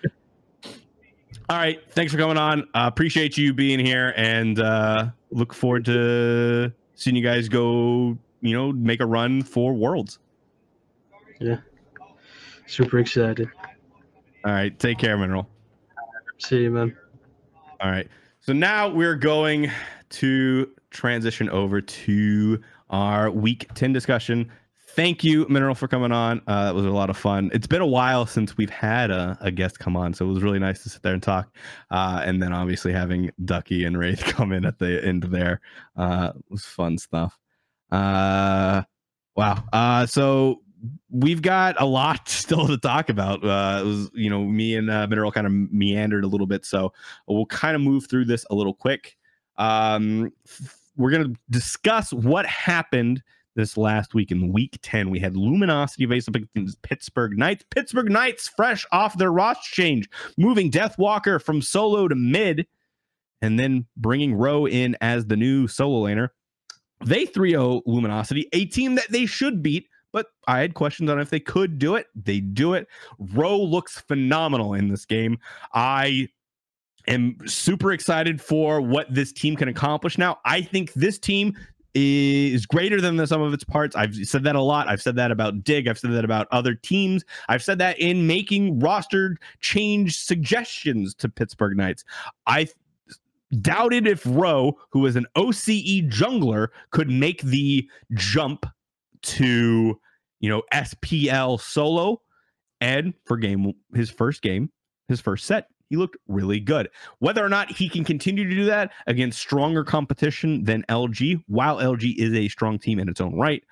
All right. Thanks for coming on. Uh, appreciate you being here, and uh, look forward to seeing you guys go, you know, make a run for Worlds. Yeah. Super excited. All right. Take care, Mineral. See you, man. All right. So now we're going to transition over to our week ten discussion. Thank you, Mineral, for coming on. Uh, that was a lot of fun. It's been a while since we've had a, a guest come on, so it was really nice to sit there and talk. Uh, and then obviously having Ducky and Wraith come in at the end there uh, was fun stuff. Uh, wow. Uh, so we've got a lot still to talk about. Uh, it was, you know, me and uh, Mineral kind of meandered a little bit, so we'll kind of move through this a little quick. Um, we're going to discuss what happened this last week. In week ten, we had Luminosity face up against Pittsburgh Knights. Pittsburgh Knights, fresh off their roster change, moving Deathwalker from solo to mid, and then bringing Rowe in as the new solo laner. They three oh Luminosity, a team that they should beat, but I had questions on if they could do it. They do it. Rowe looks phenomenal in this game. I am super excited for what this team can accomplish now. I think this team is greater than the sum of its parts. I've said that a lot. I've said that about Dig. I've said that about other teams. I've said that in making roster change suggestions to Pittsburgh Knights. I doubted if Rowe, who is an O C E jungler, could make the jump to, you know, S P L solo. And for game his first game, his first set, he looked really good. Whether or not he can continue to do that against stronger competition than L G, while L G is a strong team in its own right,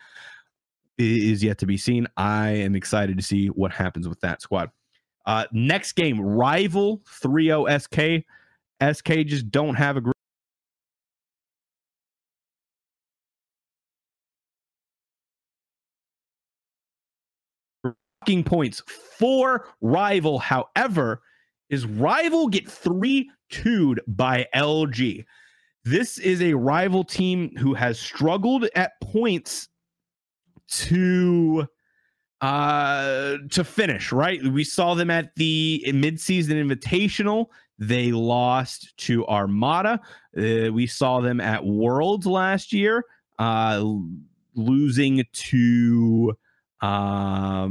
is yet to be seen. I am excited to see what happens with that squad. Uh, next game, Rival three oh S K. S K just don't have a group. Points for Rival, however, is Rival get three two'd by L G. This is a Rival team who has struggled at points to uh to finish, right? We saw them at the mid-season invitational. They lost to Armada. Uh, we saw them at Worlds last year, uh losing to um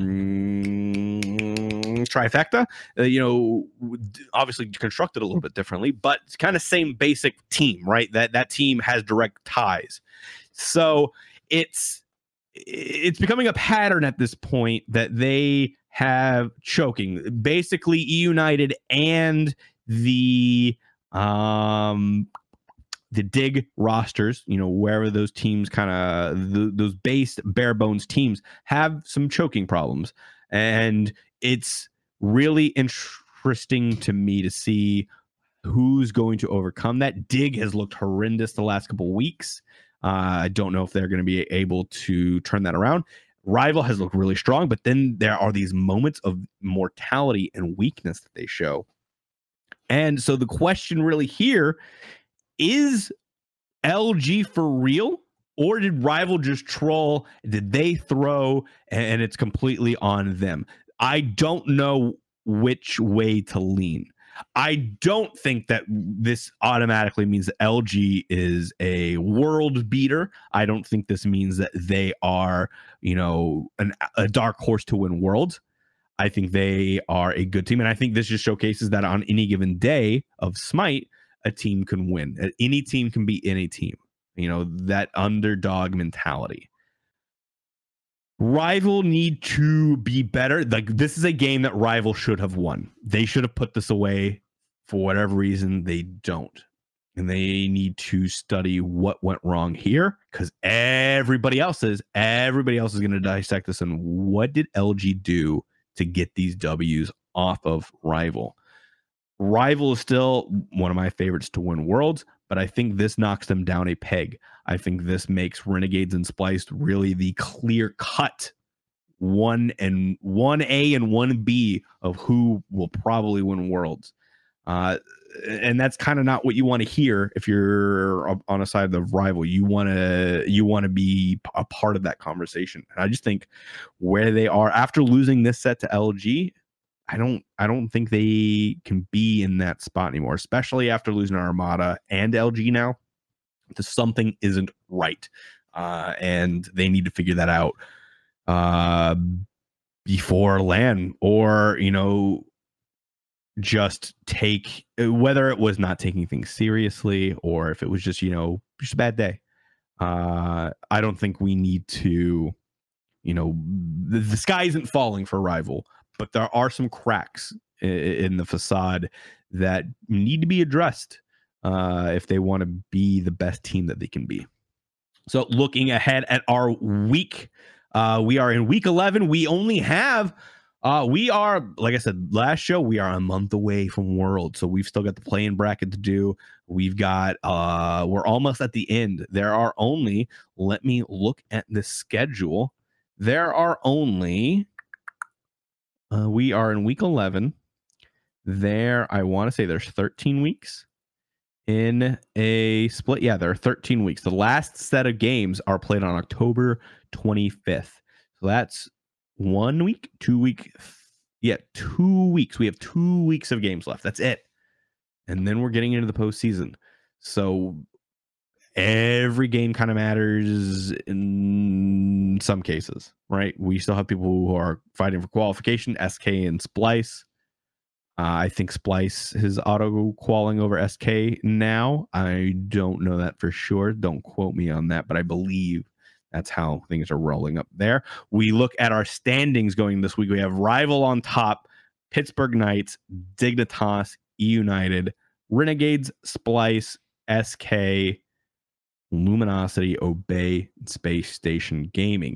Trifecta. Uh, you know, obviously constructed a little bit differently, but it's kind of same basic team, right? That that team has direct ties. So it's it's becoming a pattern at this point that they have choking. Basically, E United and the um the Dig rosters, you know, wherever those teams kind of th- those base bare bones teams have some choking problems. And it's really interesting to me to see who's going to overcome that. Dig has looked horrendous the last couple of weeks. Uh, I don't know if they're going to be able to turn that around. Rival has looked really strong, but then there are these moments of mortality and weakness that they show. And so the question really here is, L G for real? Or did Rival just troll? Did they throw and it's completely on them? I don't know which way to lean. I don't think that this automatically means that L G is a world beater. I don't think this means that they are, you know, an, a dark horse to win worlds. I think they are a good team. And I think this just showcases that on any given day of Smite, a team can win. Any team can beat any team. You know, that underdog mentality. Rival need to be better. Like, this is a game that Rival should have won. They should have put this away. For whatever reason, they don't. and they need to study what went wrong here, because everybody else is everybody else is going to dissect this. And what did L G do to get these W's off of Rival? Rival is still one of my favorites to win Worlds, but I think this knocks them down a peg. I think this makes Renegades and Spliced really the clear cut one and one A and one B of who will probably win Worlds. Uh, and that's kind of not what you want to hear if you're on a side of the Rival. You want to you want to be a part of that conversation. And I just think where they are after losing this set to L G, I don't I don't think they can be in that spot anymore, especially after losing Armada and L G now. Something isn't right, uh, and they need to figure that out uh, before LAN, or you know, just take, whether it was not taking things seriously or if it was just, you know, just a bad day. Uh, I don't think we need to, you know, the, the sky isn't falling for Rival, but there are some cracks in, in the facade that need to be addressed uh, if they want to be the best team that they can be. So looking ahead at our week, uh, we are in week eleven. We only have Uh, we are, like I said, last show, we are a month away from World. So we've still got the play-in bracket to do. We've got, uh, we're almost at the end. There are only, let me look at the schedule. There are only, uh, we are in week eleven. There, I want to say there's thirteen weeks in a split. Yeah, there are thirteen weeks. The last set of games are played on October twenty-fifth. So that's one week, two week, yeah, two weeks. We have two weeks of games left. That's it. And then we're getting into the postseason. So every game kind of matters in some cases, right? We still have people who are fighting for qualification, S K and Splice. Uh, I think Splice is auto-qualling over S K now. I don't know that for sure. Don't quote me on that, but I believe that's how things are rolling up there. We look at our standings going this week. We have Rival on top, Pittsburgh Knights, Dignitas, E United, Renegades, Splice, S K, Luminosity, Obey, Space Station Gaming.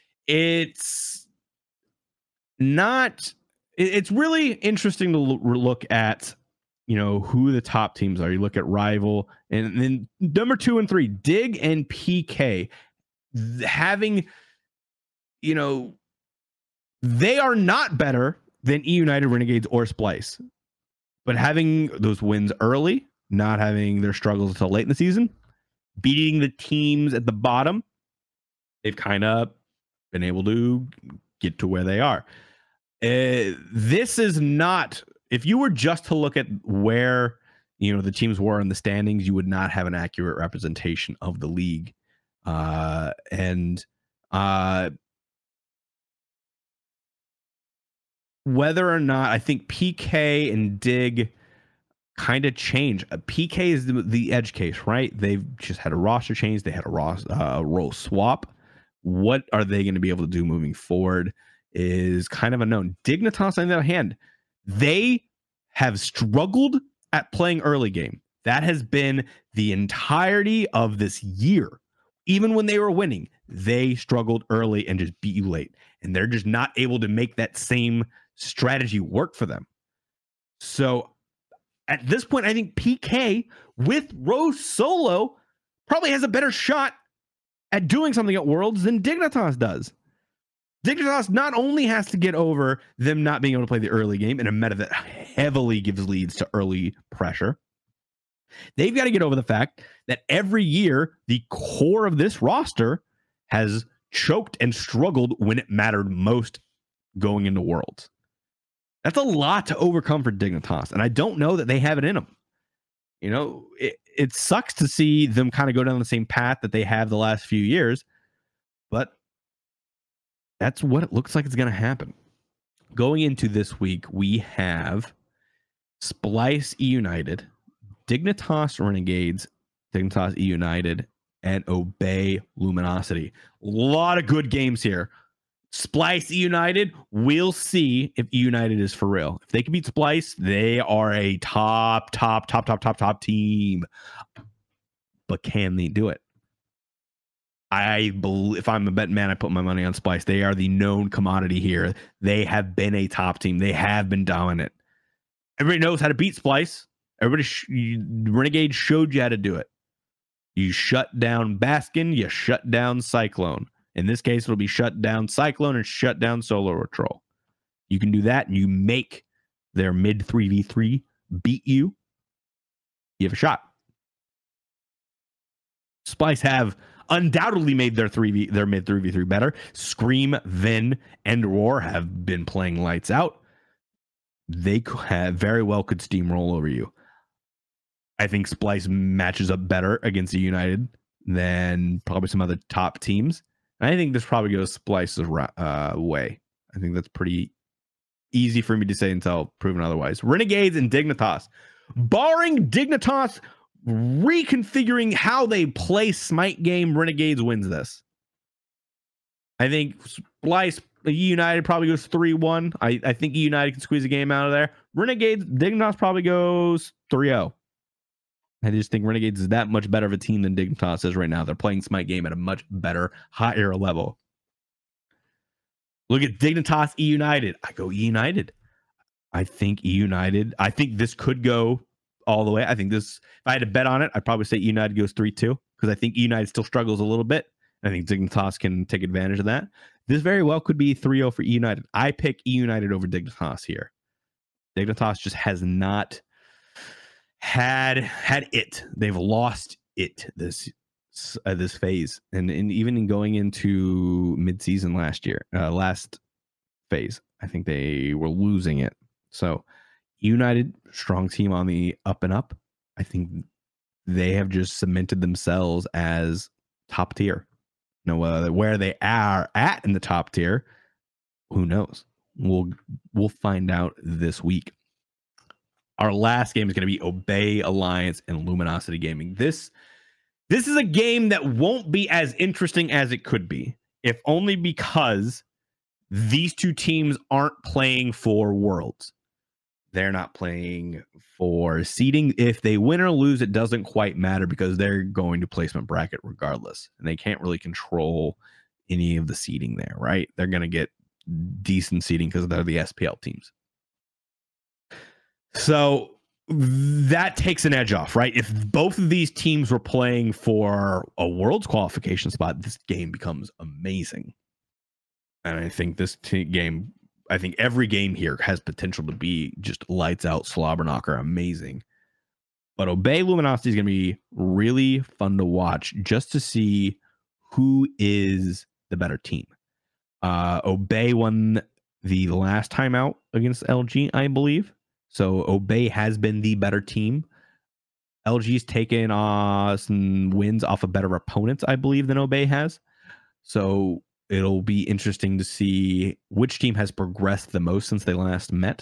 It's not... It's really interesting to look at, you know, who the top teams are. You look at Rival, and then number two and three, Dig and P K. Having, you know, they are not better than E United, Renegades, or Splice, but having those wins early, not having their struggles until late in the season, beating the teams at the bottom, they've kind of been able to get to where they are. Uh, this is not, if you were just to look at where, you know, the teams were in the standings, you would not have an accurate representation of the league. Uh, and uh, whether or not, I think P K and Dig kind of change. Uh, P K is the, the edge case, right? They've just had a roster change. They had a roster, uh, role swap. What are they going to be able to do moving forward is kind of unknown. Dignitas, on the other hand, they have struggled at playing early game. That has been the entirety of this year. Even when they were winning, they struggled early and just beat you late. And they're just not able to make that same strategy work for them. So at this point, I think P K with Rose Solo probably has a better shot at doing something at Worlds than Dignitas does. Dignitas not only has to get over them not being able to play the early game in a meta that heavily gives leads to early pressure, they've got to get over the fact that every year the core of this roster has choked and struggled when it mattered most going into Worlds. That's a lot to overcome for Dignitas, and I don't know that they have it in them. You know, it, it sucks to see them kind of go down the same path that they have the last few years, but that's what it looks like it's going to happen. Going into this week, we have Splice E United, Dignitas Renegades, Dignitas E United, and Obey Luminosity. A lot of good games here. Splice United, we'll see if United is for real. If they can beat Splice, they are a top, top, top, top, top, top team. But can they do it? I believe if I'm a betting man, I put my money on Splice. They are the known commodity here. They have been a top team. They have been dominant. Everybody knows how to beat Splice. Everybody, sh- you, Renegade showed you how to do it. You shut down Baskin, you shut down Cyclone. In this case, it'll be shut down Cyclone and shut down Solar Patrol. You can do that, and you make their mid three v three beat you. You have a shot. Splice have undoubtedly made their three v their mid three v three better. Scream, Vin, and Roar have been playing lights out. They have very well could steamroll over you. I think Splice matches up better against the United than probably some other top teams. And I think this probably goes Splice's uh, way. I think that's pretty easy for me to say until proven otherwise. Renegades and Dignitas. Barring Dignitas reconfiguring how they play Smite game, Renegades wins this. I think Splice United probably goes three one. I, I think United can squeeze a game out of there. Renegades, Dignitas probably goes three oh. I just think Renegades is that much better of a team than Dignitas is right now. They're playing Smite game at a much better, higher level. Look at Dignitas E United. I go E United. I think E United. I think this could go all the way. I think this, if I had to bet on it, I'd probably say E United goes three two because I think E United still struggles a little bit. I think Dignitas can take advantage of that. This very well could be three oh for E United. I pick E United over Dignitas here. Dignitas just has not had had it. They've lost it this uh, this phase, and, and even in going into mid-season last year, uh, last phase, I think they were losing it. So United, strong team on the up and up. I think they have just cemented themselves as top tier. No, uh, where they are at in the top tier, who knows? We'll we'll find out this week. Our last game is going to be Obey Alliance and Luminosity Gaming. This this is a game that won't be as interesting as it could be, if only because these two teams aren't playing for Worlds. They're not playing for seeding. If they win or lose, it doesn't quite matter because they're going to placement bracket regardless. And they can't really control any of the seeding there, right? They're going to get decent seeding because they're the S P L teams. So that takes an edge off, right? If both of these teams were playing for a Worlds qualification spot, this game becomes amazing. And I think this t- game... I think every game here has potential to be just lights out, slobber knocker, amazing. But Obey Luminosity is going to be really fun to watch just to see who is the better team. Uh, Obey won the last time out against L G, I believe. So Obey has been the better team. L G's taken uh, some wins off of better opponents, I believe, than Obey has. So it'll be interesting to see which team has progressed the most since they last met.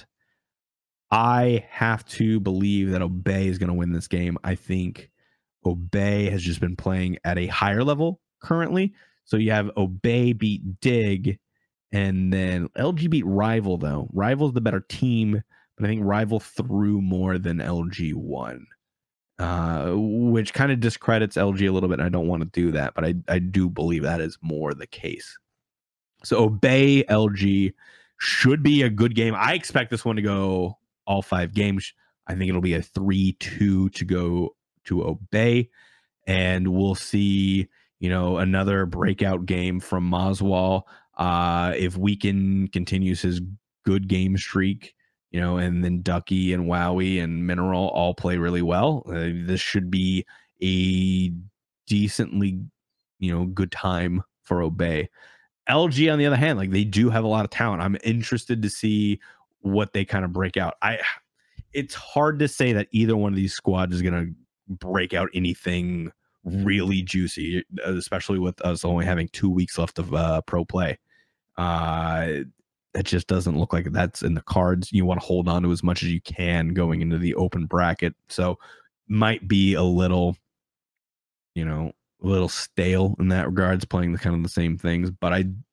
I have to believe that Obey is going to win this game. I think Obey has just been playing at a higher level currently. So you have Obey beat Dig, and then L G beat Rival, though. Rival's the better team, but I think Rival threw more than L G won. Uh, which kind of discredits L G a little bit. And I don't want to do that, but I, I do believe that is more the case. So Obey L G should be a good game. I expect this one to go all five games. I think it'll be a three two to go to Obey. And we'll see, you know, another breakout game from Moswall. Uh, if Weekend continues his good game streak, you know, and then Ducky and Wowie and Mineral all play really well. Uh, this should be a decently, you know, good time for Obey. L G, on the other hand, like they do have a lot of talent. I'm interested to see what they kind of break out. I, it's hard to say that either one of these squads is going to break out anything really juicy, especially with us only having two weeks left of uh, pro play. Uh, It just doesn't look like that's in the cards. You want to hold on to as much as you can going into the open bracket. So might be a little, you know, a little stale in that regards, playing the kind of the same things. But I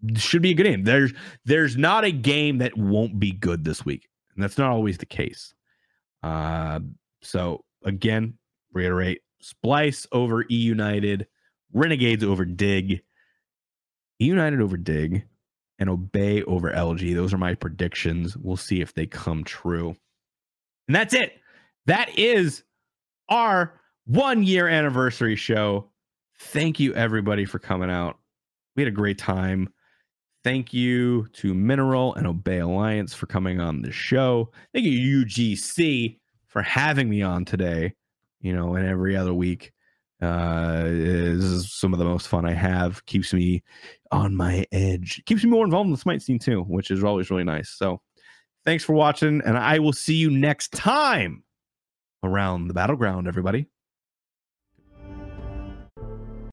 should be a good game. There's there's not a game that won't be good this week, and that's not always the case. Uh, so again, reiterate: Splice over E United, Renegades over Dig, E United over Dig, and Obey over L G. Those are my predictions. We'll see if they come true. And that's it. That is our one year anniversary show. Thank you everybody for coming out. We had a great time. Thank you to Mineral and Obey Alliance for coming on the show. Thank you U G C for having me on today. You know, and every other week. Uh, this is some of the most fun I have. Keeps me on my edge. Keeps me more involved in the Smite scene too, which is always really nice. So thanks for watching, and I will see you next time around the battleground, everybody.